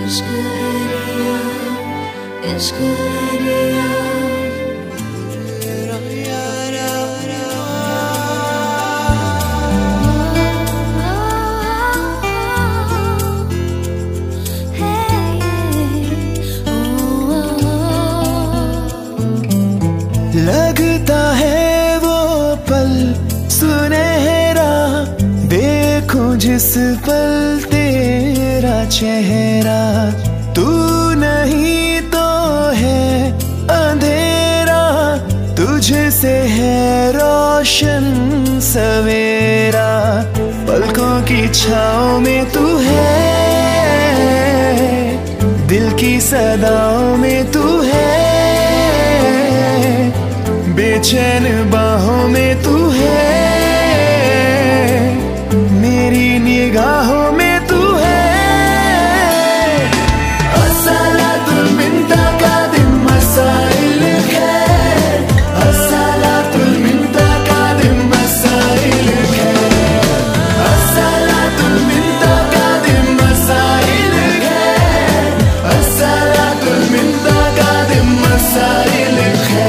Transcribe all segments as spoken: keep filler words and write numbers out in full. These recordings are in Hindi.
इश्क हरिया, इश्क हरिया। लगता है वो पल सुनहरा, देखूं जिस पल तेरा चेहरा। तू नहीं तो है अंधेरा, तुझसे है रोशन सवेरा। पलकों की छाँव में तू है, दिल की सदाओं में तू है, बेचैन बाहों में तू है, मेरी निगाहों में तू है। अस्सलातुल मिन्ता का दिन मसाइल है, अस्सलातुल मिन्ता का दिन मसाइल है, अस्सलातुल मिन्ता का दिन मसाइल है, अस्सलातुल मिन्ता का दिन मसाइल है।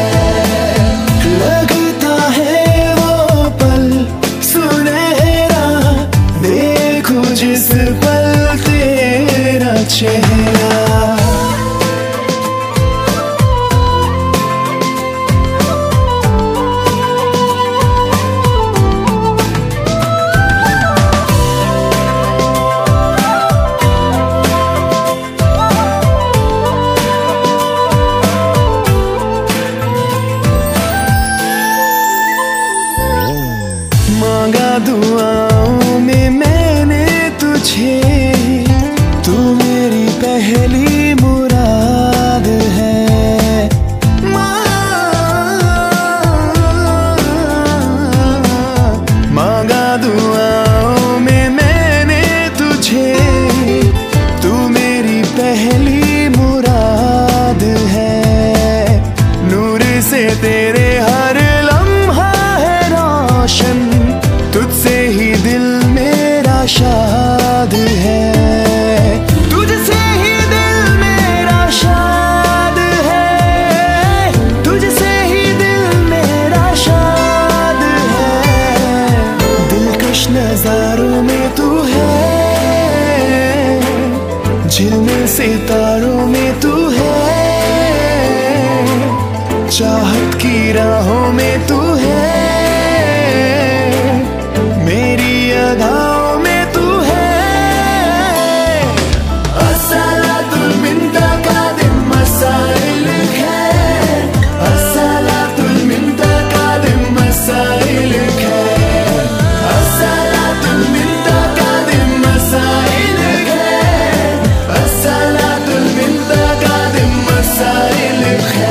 लगता है वो पल सुनहरा, देखूं जिस पल तेरा चेहरा। मांगा दुआओं में मैंने तुझे, तू मेरी पहली मुराद है। मांगा दुआओं में मैंने तुझे, तू मेरी पहली मुराद है। नूर से तेरे हर लम्हा है रोशन, तुझसे ही दिल मेरा शाद है, तुझसे ही दिल मेरा शाद है, तुझसे ही दिल मेरा शाद है। दिलकश नजारों में तू है, झिलमिल सितारों में तू है, चाहत की राहों में तू है, मेरी अदाओं में तू है। अस्सलातुल मिन्ता का दिन मसाइल है, अस्सलातुल मिन्ता का दिन मसाइल है, अस्सलातुल मिन्ता का दिन मसाइल है, अस्सलातुल मिन्ता का दिन मसाइल है।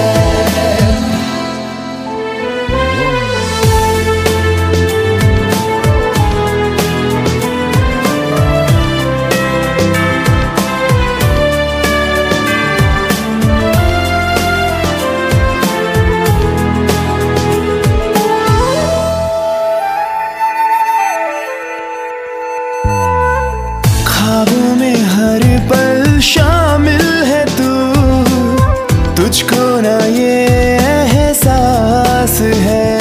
ख्वाबों में हर पल शामिल है तू, तुझको ना ये एहसास है।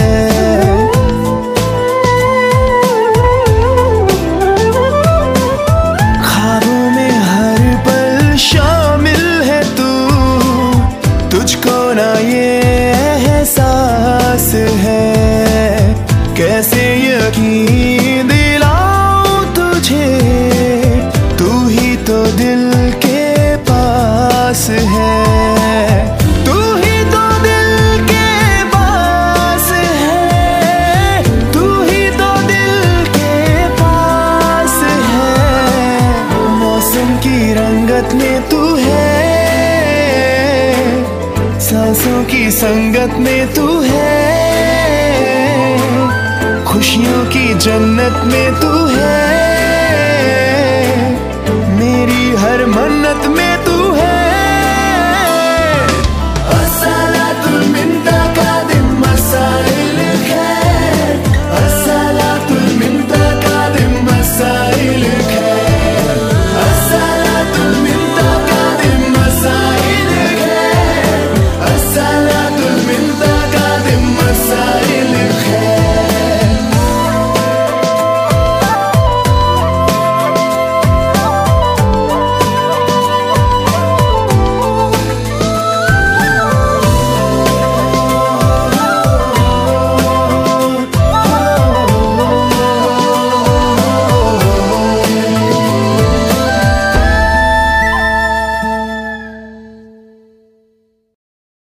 ख्वाबों में हर पल शामिल है तू, तुझको ना ये एहसास है। कैसे यकीन दिलाऊं तुझे, तू ही तो दिल के पास है, तू ही तो दिल के पास है, तू ही तो दिल के पास है। मौसम की रंगत में तू है, सांसों की संगत में तू है, खुशियों की जन्नत में तू है, मेरी हर